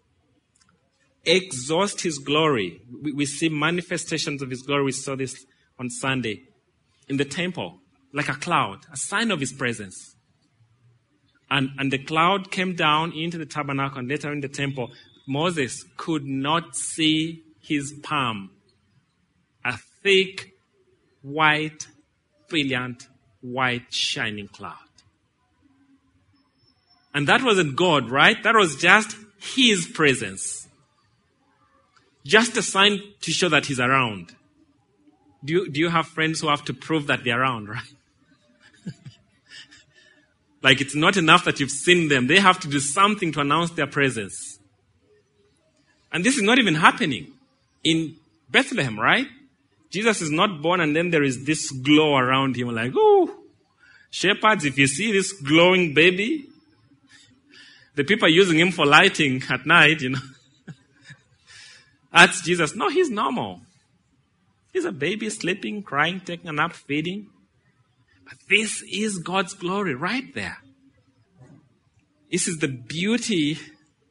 exhaust his glory. We, we see manifestations of his glory. We saw this on Sunday in the temple, like a cloud, a sign of his presence. And, and the cloud came down into the tabernacle and later in the temple. Moses could not see his palm. A thick, white, brilliant, white, shining cloud. And that wasn't God, right? That was just his presence. Just a sign to show that he's around. Do you, do you have friends who have to prove that they're around, right? Like it's not enough that you've seen them. They have to do something to announce their presence. And this is not even happening in Bethlehem, right? Jesus is not born and then there is this glow around him. Like, oh, shepherds, if you see this glowing baby, the people are using him for lighting at night, you know. That's Jesus. No, he's normal. He's a baby sleeping, crying, taking a nap, feeding. But this is God's glory right there. This is the beauty,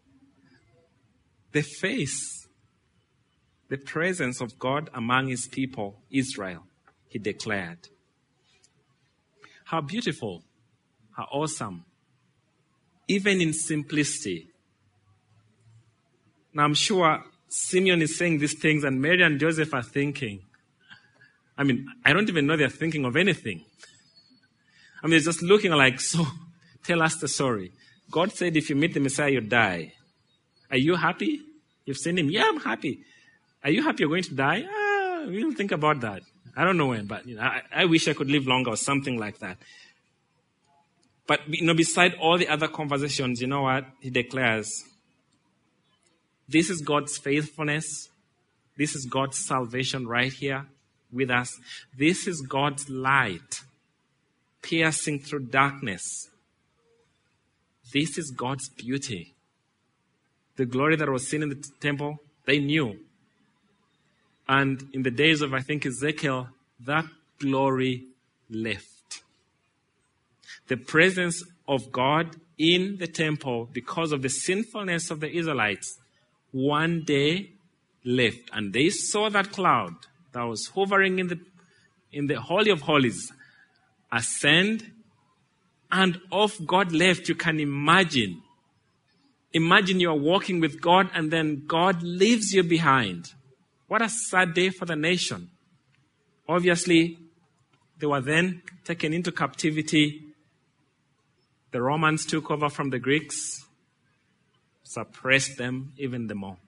the face, the presence of God among his people, Israel, he declared. How beautiful, how awesome, even in simplicity. Now I'm sure Simeon is saying these things and Mary and Joseph are thinking, I mean, I don't even know they're thinking of anything. I mean, they're just looking like, so tell us the story. God said, if you meet the Messiah, you die. Are you happy? You've seen him? Yeah, I'm happy. Are you happy you're going to die? Ah, we'll think about that. I don't know when, but you know, I, I wish I could live longer or something like that. But, you know, beside all the other conversations, you know what? He declares, this is God's faithfulness. This is God's salvation right here with us. This is God's light piercing through darkness. This is God's beauty. the glory that was seen in the temple, they knew. And in the days of, I think, Ezekiel, that glory left. The presence of God in the temple, because of the sinfulness of the Israelites, one day left. And they saw that cloud that was hovering in the, in the Holy of Holies ascend, and off God left. You can imagine. Imagine you are walking with God and then God leaves you behind. What a sad day for the nation. Obviously, they were then taken into captivity. The Romans took over from the Greeks, suppressed them even the more.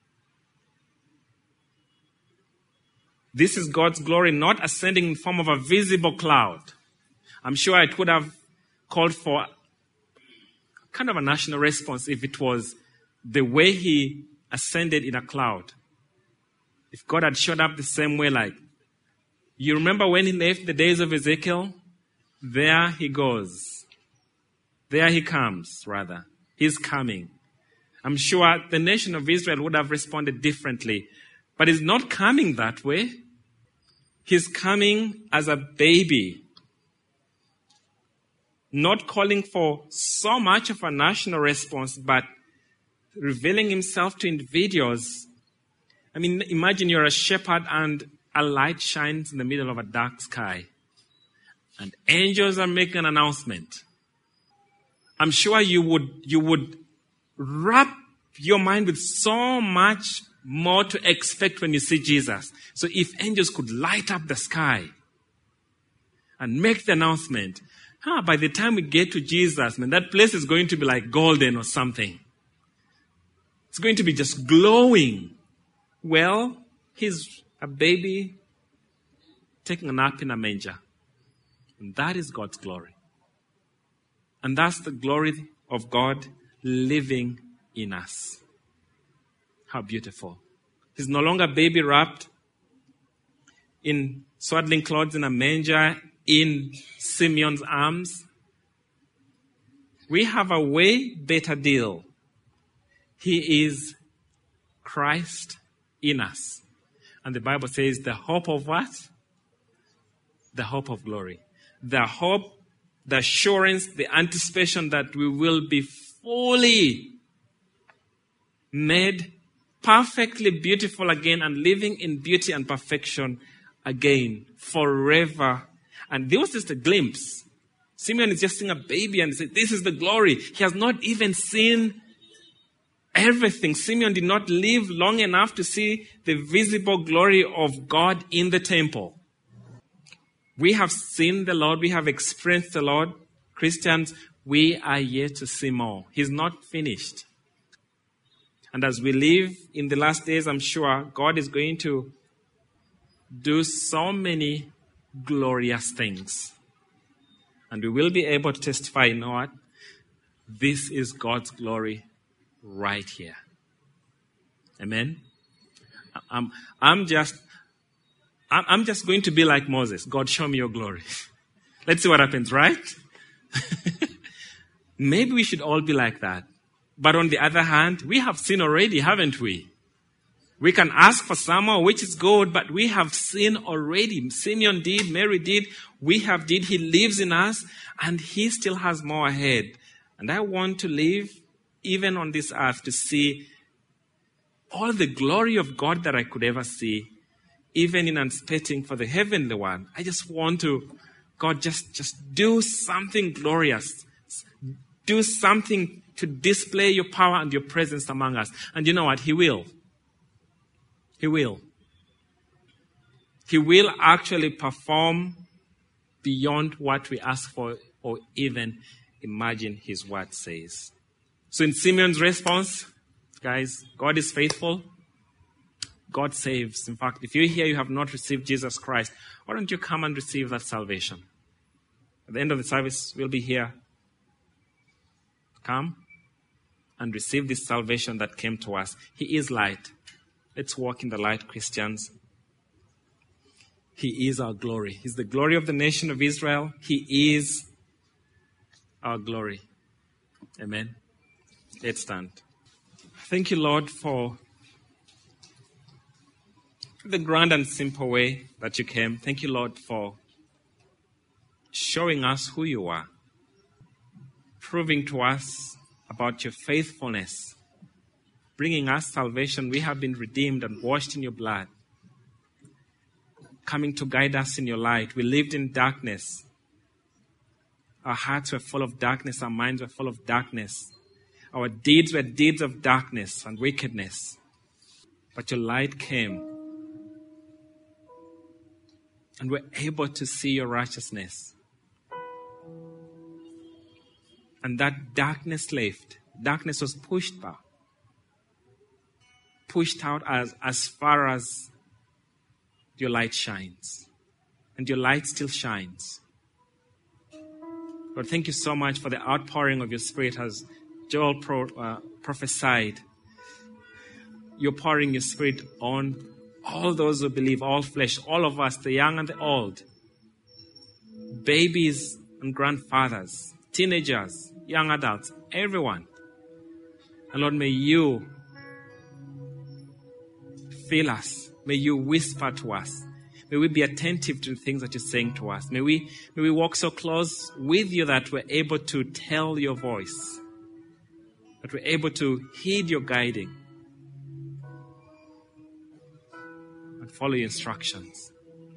This is God's glory not ascending in the form of a visible cloud. I'm sure it would have called for kind of a national response if it was the way he ascended in a cloud. If God had showed up the same way, like, you remember when he left the days of Ezekiel? There he goes. There he comes, rather. He's coming. I'm sure the nation of Israel would have responded differently. But he's not coming that way. He's coming as a baby. Not calling for so much of a national response, but revealing himself to individuals. I mean, imagine you're a shepherd and a light shines in the middle of a dark sky. And angels are making an announcement. I'm sure you would, you would wrap your mind with so much more to expect when you see Jesus. So if angels could light up the sky and make the announcement, ah, by the time we get to Jesus, man, that place is going to be like golden or something. It's going to be just glowing. Well, he's a baby taking a nap in a manger. And that is God's glory. And that's the glory of God living in us. How beautiful. He's no longer baby wrapped in swaddling clothes in a manger in Simeon's arms. We have a way better deal. He is Christ in us. And the Bible says the hope of what? The hope of glory. The hope, the assurance, the anticipation that we will be fully made perfectly beautiful again and living in beauty and perfection again forever. And this was just a glimpse. Simeon is just seeing a baby and he said, this is the glory. He has not even seen everything. Simeon did not live long enough to see the visible glory of God in the temple. We have seen the Lord. We have experienced the Lord. Christians, we are yet to see more. He's not finished. And as we live in the last days, I'm sure God is going to do so many glorious things. And we will be able to testify, you know what? This is God's glory right here. Amen? I'm, I'm just, I'm just going to be like Moses. God, show me your glory. Let's see what happens, right? Maybe we should all be like that. But on the other hand, we have seen already, haven't we? We can ask for some more, which is good, but we have seen already. Simeon did, Mary did, we have did. He lives in us, and he still has more ahead. And I want to live, even on this earth, to see all the glory of God that I could ever see, even in anticipating for the heavenly one. I just want to, God, just, just do something glorious. Do something to display your power and your presence among us. And you know what? He will. He will. He will actually perform beyond what we ask for or even imagine his word says. So in Simeon's response, guys, God is faithful. God saves. In fact, if you're here, you have not received Jesus Christ, why don't you come and receive that salvation? At the end of the service, we'll be here. Come and receive this salvation that came to us. He is light. Let's walk in the light, Christians. He is our glory. He's the glory of the nation of Israel. He is our glory. Amen. Let's stand. Thank you, Lord, for the grand and simple way that you came. Thank you, Lord, for showing us who you are, proving to us about your faithfulness, bringing us salvation. We have been redeemed and washed in your blood, coming to guide us in your light. We lived in darkness. Our hearts were full of darkness. Our minds were full of darkness. Our deeds were deeds of darkness and wickedness. But your light came, and we're able to see your righteousness. And that darkness left. Darkness was pushed back, pushed out as, as far as your light shines. And your light still shines. Lord, thank you so much for the outpouring of your Spirit as Joel pro, uh, prophesied. You're pouring your Spirit on all those who believe, all flesh, all of us, the young and the old, babies and grandfathers, teenagers, young adults, everyone. And Lord, may you fill us. May you whisper to us. May we be attentive to the things that you're saying to us. May we, may we walk so close with you that we're able to tell your voice, that we're able to heed your guiding and follow your instructions.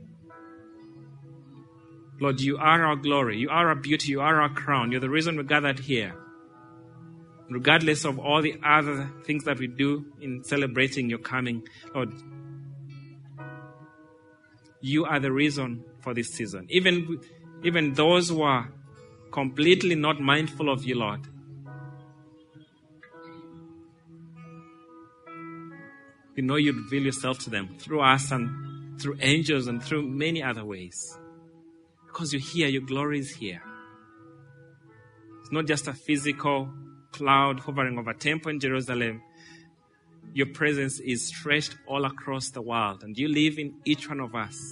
Lord, you are our glory. You are our beauty. You are our crown. You're the reason we're gathered here. Regardless of all the other things that we do in celebrating your coming, Lord, you are the reason for this season. Even, even those who are completely not mindful of you, Lord, we know you reveal yourself to them through us and through angels and through many other ways. Because you're here, your glory is here. It's not just a physical cloud hovering over a temple in Jerusalem. Your presence is stretched all across the world, and you live in each one of us.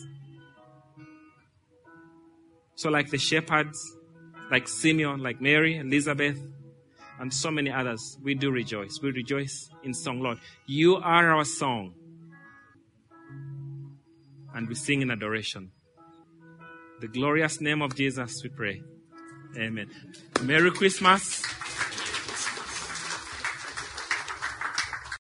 So like the shepherds, like Simeon, like Mary, Elizabeth, and so many others, we do rejoice. We rejoice in song, Lord. You are our song. And we sing in adoration. The glorious name of Jesus, we pray. Amen. Merry Christmas.